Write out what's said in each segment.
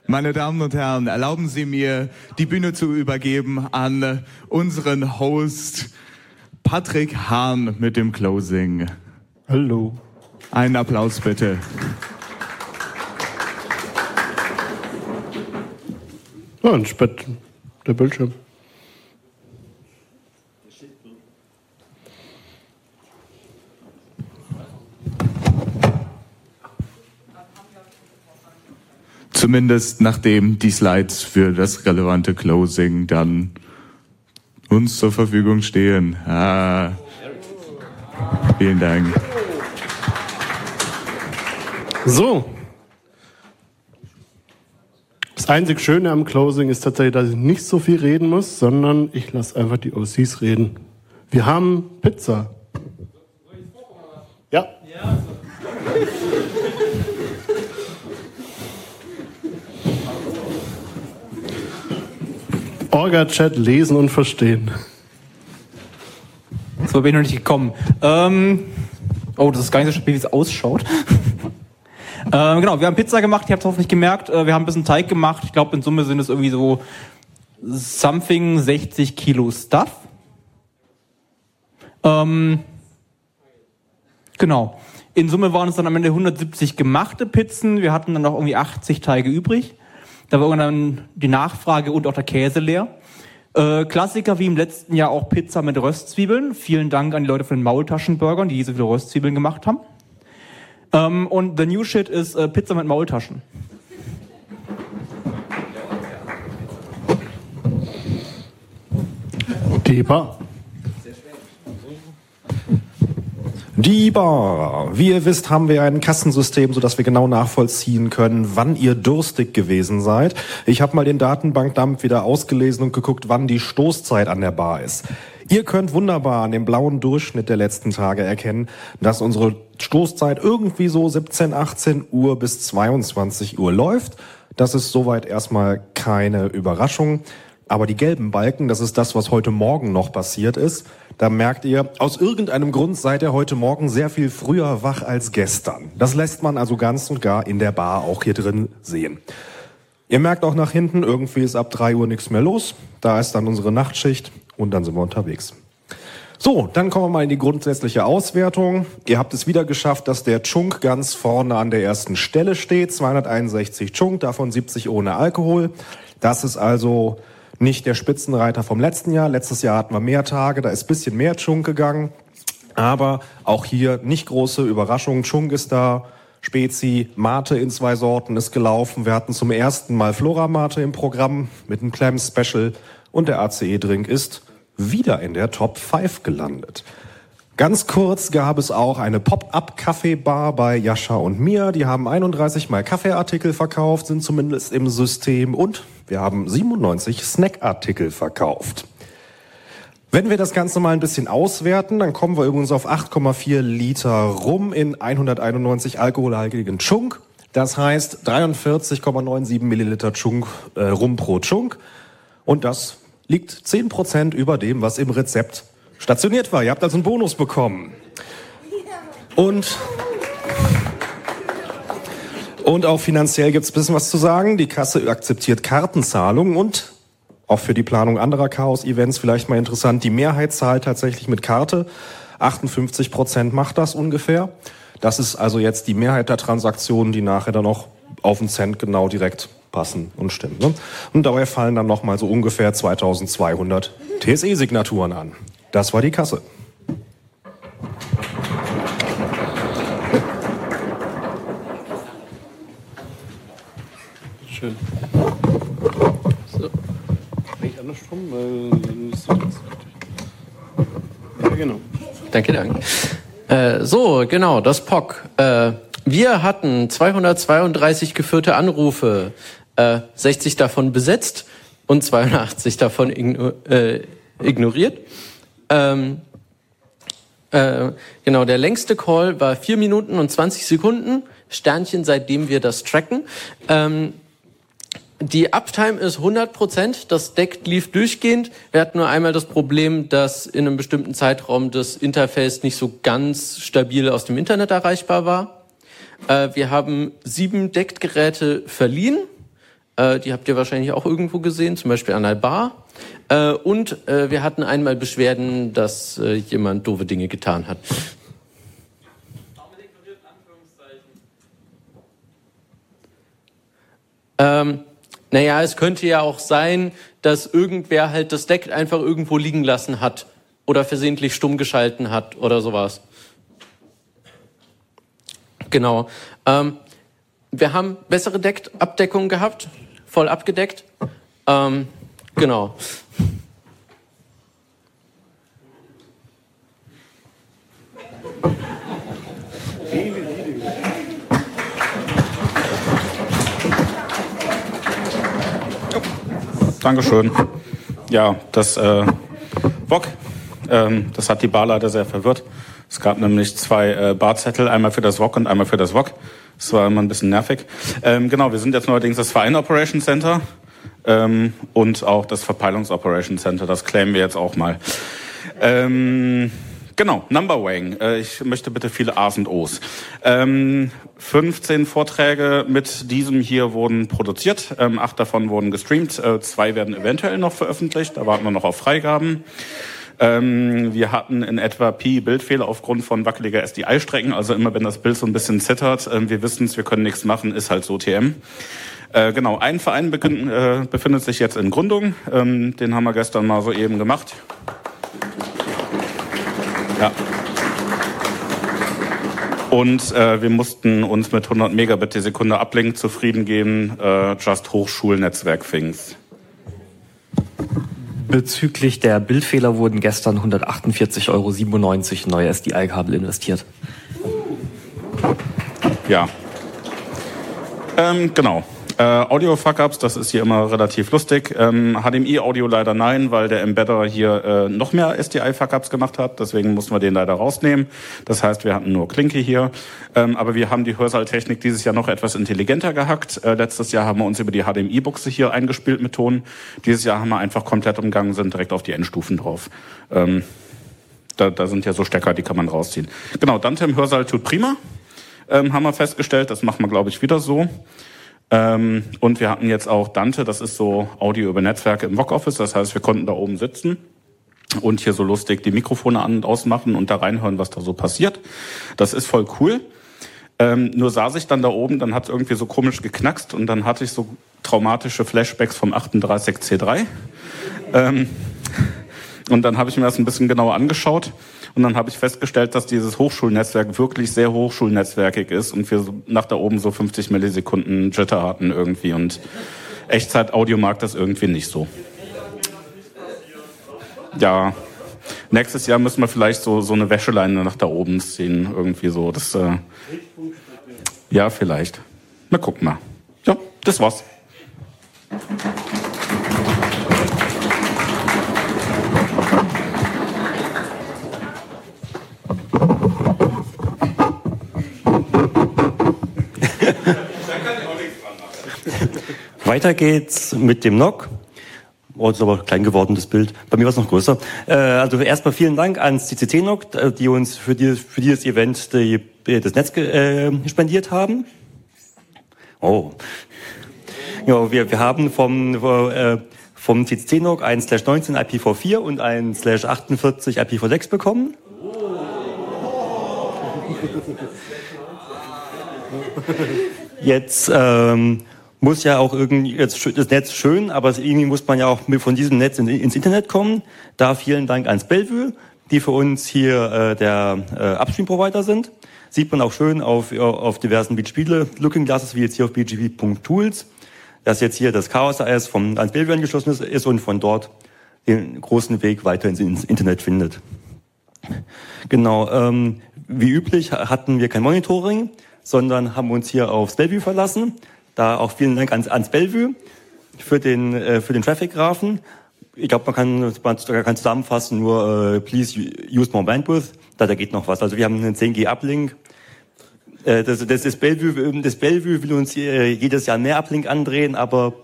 Meine Damen und Herren, erlauben Sie mir, die Bühne zu übergeben an unseren Host Patrick Hahn mit dem Closing. Hallo. Einen Applaus bitte. Ja, ein Spät, der Bildschirm. Zumindest nachdem die Slides für das relevante Closing dann uns zur Verfügung stehen. Vielen Dank. So. Das einzig Schöne am Closing ist tatsächlich, dass ich nicht so viel reden muss, sondern ich lasse einfach die OCs reden. Wir haben Pizza. Ja. Orga-Chat lesen und verstehen. So bin ich noch nicht gekommen. Oh, das ist gar nicht so stabil, wie es ausschaut. Genau, wir haben Pizza gemacht, ihr habt es hoffentlich gemerkt. Wir haben ein bisschen Teig gemacht. Ich glaube, in Summe sind es irgendwie so 60 Kilo Stuff. Genau. In Summe waren es dann am Ende 170 gemachte Pizzen. Wir hatten dann noch irgendwie 80 Teige übrig. Da war irgendwann die Nachfrage und auch der Käse leer. Klassiker wie im letzten Jahr auch Pizza mit Röstzwiebeln. Vielen Dank an die Leute von den Maultaschenburgern, die so viele Röstzwiebeln gemacht haben. Und the new shit ist Pizza mit Maultaschen. Die Bar. Die Bar. Wie ihr wisst, haben wir ein Kassensystem, sodass wir genau nachvollziehen können, wann ihr durstig gewesen seid. Ich habe mal den Datenbankdump wieder ausgelesen und geguckt, wann die Stoßzeit an der Bar ist. Ihr könnt wunderbar an dem blauen Durchschnitt der letzten Tage erkennen, dass unsere Stoßzeit irgendwie so 17, 18 Uhr bis 22 Uhr läuft. Das ist soweit erstmal keine Überraschung. Aber die gelben Balken, das ist das, was heute Morgen noch passiert ist. Da merkt ihr, aus irgendeinem Grund seid ihr heute Morgen sehr viel früher wach als gestern. Das lässt man also ganz und gar in der Bar auch hier drin sehen. Ihr merkt auch nach hinten, irgendwie ist ab 3 Uhr nichts mehr los. Da ist dann unsere Nachtschicht und dann sind wir unterwegs. So, dann kommen wir mal in die grundsätzliche Auswertung. Ihr habt es wieder geschafft, dass der Chunk ganz vorne an der ersten Stelle steht. 261 Chunk, davon 70 ohne Alkohol. Das ist also nicht der Spitzenreiter vom letzten Jahr. Letztes Jahr hatten wir mehr Tage, da ist ein bisschen mehr Chunk gegangen. Aber auch hier nicht große Überraschung. Chunk ist da, Spezi, Mate in 2 Sorten ist gelaufen. Wir hatten zum ersten Mal Flora-Mate im Programm mit einem Clam-Special. Und der ACE-Drink ist wieder in der Top 5 gelandet. Ganz kurz gab es auch eine Pop-Up-Kaffeebar bei Jascha und mir. Die haben 31 Mal Kaffeeartikel verkauft, sind zumindest im System. Und wir haben 97 Snackartikel verkauft. Wenn wir das Ganze mal ein bisschen auswerten, dann kommen wir übrigens auf 8,4 Liter Rum in 191 alkoholhaltigen Chunk. Das heißt 43,97 Milliliter Chunk, Rum pro Chunk. Und das liegt 10% über dem, was im Rezept stationiert war. Ihr habt also einen Bonus bekommen. Und auch finanziell gibt es ein bisschen was zu sagen. Die Kasse akzeptiert Kartenzahlungen und auch für die Planung anderer Chaos-Events vielleicht mal interessant, die Mehrheit zahlt tatsächlich mit Karte. 58% macht das ungefähr. Das ist also jetzt die Mehrheit der Transaktionen, die nachher dann noch auf den Cent genau direkt passen und stimmen. Ne? Und dabei fallen dann nochmal so ungefähr 2200 TSE-Signaturen an. Das war die Kasse. Schön. So. Nicht andersrum, weil ja, genau. Danke. So, genau, das POC. Wir hatten 232 geführte Anrufe, 60 davon besetzt und 82 davon ignoriert. Genau, der längste Call war 4 Minuten und 20 Sekunden. Sternchen, seitdem wir das tracken. Die Uptime ist 100%, das Deck lief durchgehend. Wir hatten nur einmal das Problem, dass in einem bestimmten Zeitraum das Interface nicht so ganz stabil aus dem Internet erreichbar war. Wir haben 7 Deckgeräte verliehen. Die habt ihr wahrscheinlich auch irgendwo gesehen, zum Beispiel an der Bar. Und wir hatten einmal Beschwerden, dass jemand doofe Dinge getan hat. Naja, es könnte ja auch sein, dass irgendwer halt das Deck einfach irgendwo liegen lassen hat oder versehentlich stumm geschalten hat oder sowas. Genau. Wir haben bessere Abdeckung gehabt, voll abgedeckt. Genau. Dankeschön. Ja, das VOG, das hat die Barleiter sehr verwirrt. Es gab nämlich 2 Barzettel, einmal für das VOG und einmal für das VOG. Das war immer ein bisschen nervig. Genau, wir sind jetzt neuerdings das Verein Operation Center und auch das Verpeilungs Operation Center. Das claimen wir jetzt auch mal. Genau, Numberwaying. Ich möchte bitte viele A's und O's. 15 Vorträge mit diesem hier wurden produziert. 8 davon wurden gestreamt. 2 werden eventuell noch veröffentlicht. Da warten wir noch auf Freigaben. Wir hatten in etwa Pi-Bildfehler aufgrund von wackeliger SDI-Strecken. Also immer, wenn das Bild so ein bisschen zittert, wir wissen es, wir können nichts machen, ist halt so TM. Genau, ein Verein befindet sich jetzt in Gründung. Den haben wir gestern mal soeben gemacht. Ja. Und wir mussten uns mit 100 Megabit die Sekunde Uplink zufrieden geben. Just Hochschulnetzwerk Things. Bezüglich der Bildfehler wurden gestern 148,97 € neue SDI-Kabel investiert. Ja. Genau. Audio-Fuck-Ups, das ist hier immer relativ lustig. HDMI-Audio leider nein, weil der Embedder hier noch mehr SDI-Fuck-Ups gemacht hat. Deswegen mussten wir den leider rausnehmen. Das heißt, wir hatten nur Klinke hier. Aber wir haben die Hörsaaltechnik dieses Jahr noch etwas intelligenter gehackt. Letztes Jahr haben wir uns über die HDMI-Buchse hier eingespielt mit Ton. Dieses Jahr haben wir einfach komplett umgangen, sind direkt auf die Endstufen drauf. Da sind ja so Stecker, die kann man rausziehen. Genau, Dante im Hörsaal tut prima. Haben wir festgestellt. Das machen wir, glaube ich, wieder so. Und wir hatten jetzt auch Dante, das ist so Audio über Netzwerke im VOG Office, das heißt, wir konnten da oben sitzen und hier so lustig die Mikrofone an- und ausmachen und da reinhören, was da so passiert. Das ist voll cool. Nur saß ich dann da oben, dann hat es irgendwie so komisch geknackst und dann hatte ich so traumatische Flashbacks vom 38C3. Und dann habe ich mir das ein bisschen genauer angeschaut und dann habe ich festgestellt, dass dieses Hochschulnetzwerk wirklich sehr hochschulnetzwerkig ist und wir so nach da oben so 50 Millisekunden Jitter hatten irgendwie und Echtzeit-Audio mag das irgendwie nicht so. Ja, nächstes Jahr müssen wir vielleicht so eine Wäscheleine nach da oben ziehen, irgendwie so. Das, ja, vielleicht. Na, gucken mal. Ja, das war's. Weiter geht's mit dem NOC. Oh, das ist aber klein geworden, das Bild. Bei mir war es noch größer. Also erstmal vielen Dank ans CCC NOC, die uns für dieses Event das Netz spendiert haben. Oh. Ja, wir haben vom CCC NOC ein /19 IPv4 und ein /48 IPv6 bekommen. Jetzt muss ja auch irgendwie jetzt das Netz schön, aber irgendwie muss man ja auch von diesem Netz ins Internet kommen. Da vielen Dank ans Bellevue, die für uns hier der Upstream-Provider sind. Sieht man auch schön auf diversen Spiele-Looking Glasses, wie jetzt hier auf bgp.tools, dass jetzt hier das Chaos AS ans Bellevue angeschlossen ist und von dort den großen Weg weiter ins Internet findet. Genau, wie üblich hatten wir kein Monitoring, sondern haben uns hier aufs Bellevue verlassen. Da auch vielen Dank ans Bellevue für den Traffic-Graphen. Ich glaube, man kann zusammenfassen, nur please use more bandwidth. Da geht noch was. Also wir haben einen 10G Uplink. Das Bellevue will uns jedes Jahr mehr Uplink andrehen, aber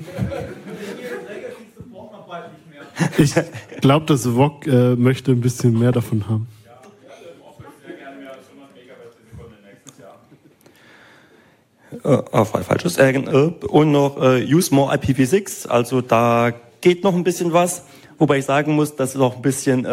Ich glaube, das VOG möchte ein bisschen mehr davon haben. Falsches. Und noch Use More IPv6, also da geht noch ein bisschen was, wobei ich sagen muss, das ist noch ein bisschen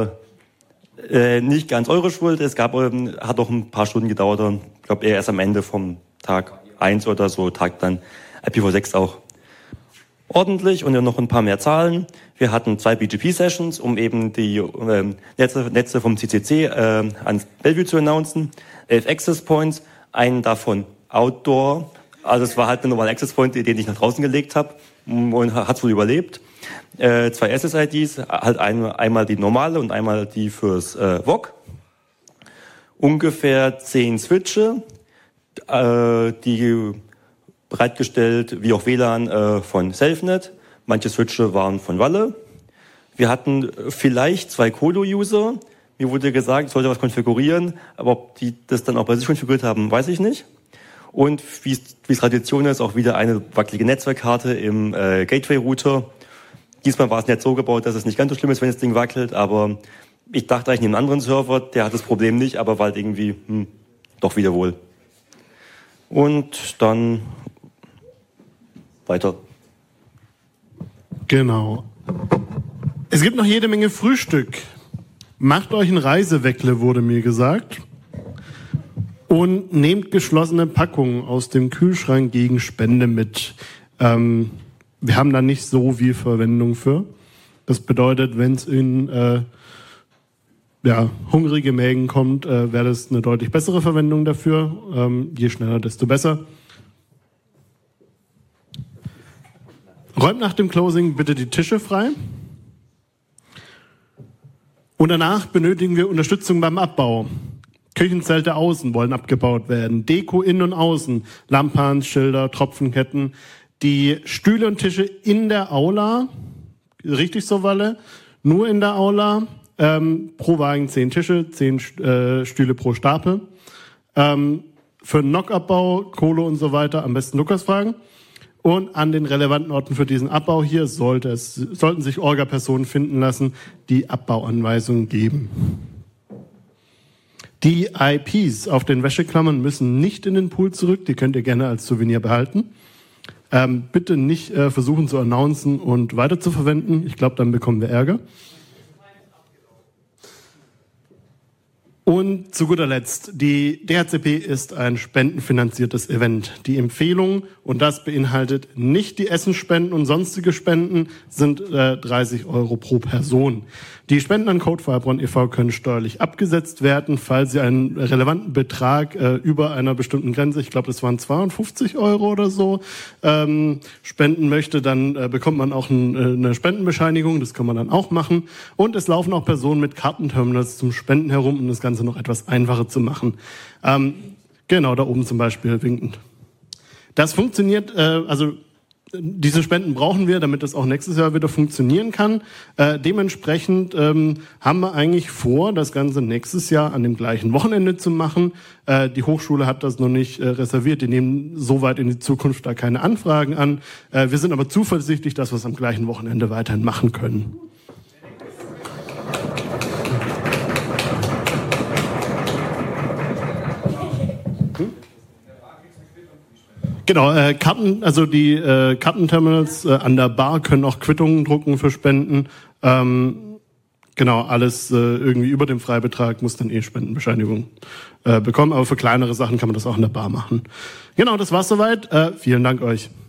nicht ganz eure Schuld. Es hat auch ein paar Stunden gedauert, ich glaube eher erst am Ende vom Tag 1 oder so, tagt dann IPv6 auch ordentlich und dann noch ein paar mehr Zahlen. Wir hatten 2 BGP-Sessions, um eben die Netze vom CCC ans Bellevue zu announcen, 11 Access Points, einen davon Outdoor, also es war halt ein normaler Access Point, den ich nach draußen gelegt habe und hat es wohl überlebt. 2 SSIDs, halt einmal die normale und einmal die fürs VOC. Ungefähr 10 Switche, die bereitgestellt, wie auch WLAN von SelfNet. Manche Switche waren von Walle. Wir hatten vielleicht 2 Colo-User. Mir wurde gesagt, ich sollte was konfigurieren, aber ob die das dann auch bei sich konfiguriert haben, weiß ich nicht. Und wie es Tradition ist, auch wieder eine wackelige Netzwerkkarte im Gateway-Router. Diesmal war es nicht so gebaut, dass es nicht ganz so schlimm ist, wenn das Ding wackelt, aber ich dachte eigentlich neben einem anderen Server, der hat das Problem nicht, aber war halt irgendwie, doch wieder wohl. Und dann weiter. Genau. Es gibt noch jede Menge Frühstück. Macht euch ein Reiseweckle, wurde mir gesagt. Und nehmt geschlossene Packungen aus dem Kühlschrank gegen Spende mit. Wir haben da nicht so viel Verwendung für. Das bedeutet, wenn es in hungrige Mägen kommt, wäre das eine deutlich bessere Verwendung dafür. Je schneller, desto besser. Räumt nach dem Closing bitte die Tische frei. Und danach benötigen wir Unterstützung beim Abbau. Küchenzelte außen wollen abgebaut werden. Deko innen und außen. Lampans, Schilder, Tropfenketten. Die Stühle und Tische in der Aula. Richtig so, Walle? Nur in der Aula. Pro Wagen 10 Tische, 10 Stühle pro Stapel. Für Knock-Abbau, Kohle und so weiter am besten Lukas fragen. Und an den relevanten Orten für diesen Abbau hier sollten sich Orga-Personen finden lassen, die Abbauanweisungen geben. Die IPs auf den Wäscheklammern müssen nicht in den Pool zurück, die könnt ihr gerne als Souvenir behalten. Bitte nicht versuchen zu announcen und weiter zu verwenden, ich glaube, dann bekommen wir Ärger. Und zu guter Letzt, die DHCP ist ein spendenfinanziertes Event. Die Empfehlung, und das beinhaltet nicht die Essensspenden und sonstige Spenden, sind 30 € pro Person. Die Spenden an Code für Heilbronn e.V. können steuerlich abgesetzt werden, falls sie einen relevanten Betrag über einer bestimmten Grenze, ich glaube, das waren 52 € oder so, spenden möchte, dann bekommt man auch eine Spendenbescheinigung, das kann man dann auch machen. Und es laufen auch Personen mit Kartenterminals zum Spenden herum, um das Ganze noch etwas einfacher zu machen. Genau, da oben zum Beispiel winkend. Das funktioniert, diese Spenden brauchen wir, damit das auch nächstes Jahr wieder funktionieren kann. Dementsprechend haben wir eigentlich vor, das Ganze nächstes Jahr an dem gleichen Wochenende zu machen. Die Hochschule hat das noch nicht reserviert. Die nehmen so weit in die Zukunft da keine Anfragen an. Wir sind aber zuversichtlich, dass wir es am gleichen Wochenende weiterhin machen können. Genau, die Kartenterminals an der Bar können auch Quittungen drucken für Spenden. Genau, alles irgendwie über dem Freibetrag muss dann Spendenbescheinigung bekommen. Aber für kleinere Sachen kann man das auch an der Bar machen. Genau, das war's soweit. Vielen Dank euch.